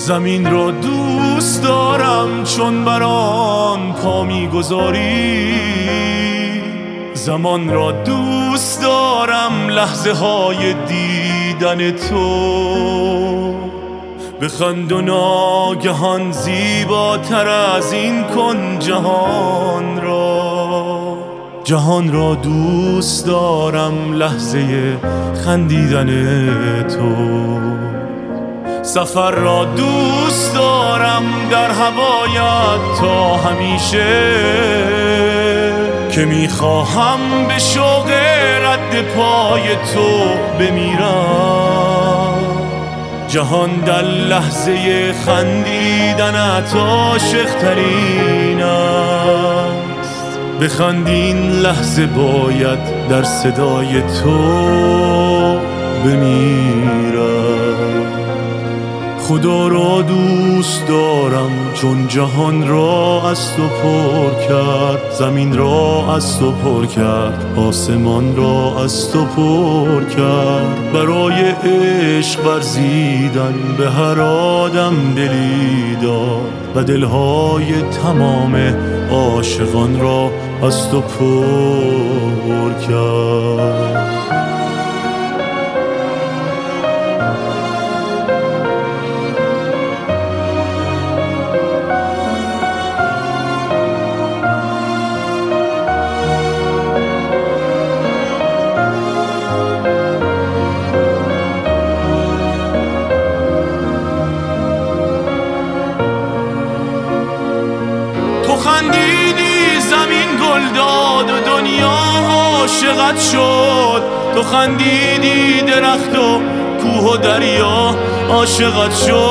زمین را دوست دارم چون بر آن پا می‌گذاری، زمان را دوست دارم لحظه های دیدن تو. بخند و ناگهان زیباتر از این کن جهان را، جهان را دوست دارم لحظه خندیدن تو. سفر را دوست دارم در هوایت تا همیشه، که میخواهم به شوق رد پای تو بمیرم. جهان در لحظه خندیدنت عاشق ترین است، بخند این لحظه باید در صدای تو بمیرم. خدا را دوست دارم چون جهان را از تو پر کرد، زمین را از تو پر کرد، آسمان را از تو پر کرد. برای عشق ورزیدن به هر آدم دلی داد و دلهای تمام عاشقان را از تو پر کرد. خندیدی زمین گل داد و دنیا عاشقت شد، تو خندیدی درخت و کوه و دریا عاشقت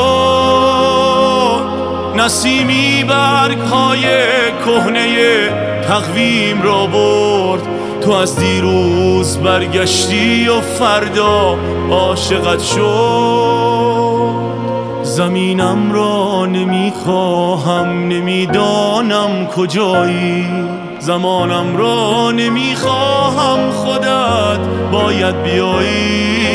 شد. نسیمی برگ‌های کهنه تقویم را برد، تو از دیروز برگشتی و فردا عاشقت شد. زمینم را نمیخواهم، نمیدانم کجایی، زمانم را نمیخواهم، خودت باید بیایی.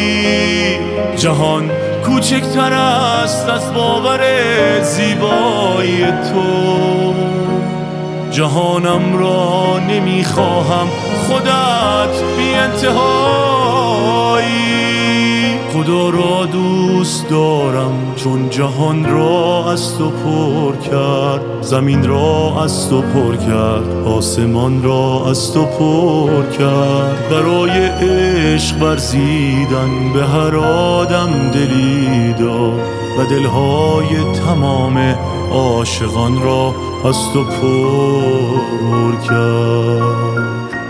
جهان کوچکتر است از باور زیبایی تو، جهانم را نمیخواهم، خودت بی انتهایی. خدا را دوست دارم چون جهان را از تو پر کرد، زمین را از تو پر کرد، آسمان را از تو پر کرد. برای عشق ورزیدن به هر آدم دلی داد و دلهای تمام عاشقان را از تو پر کرد.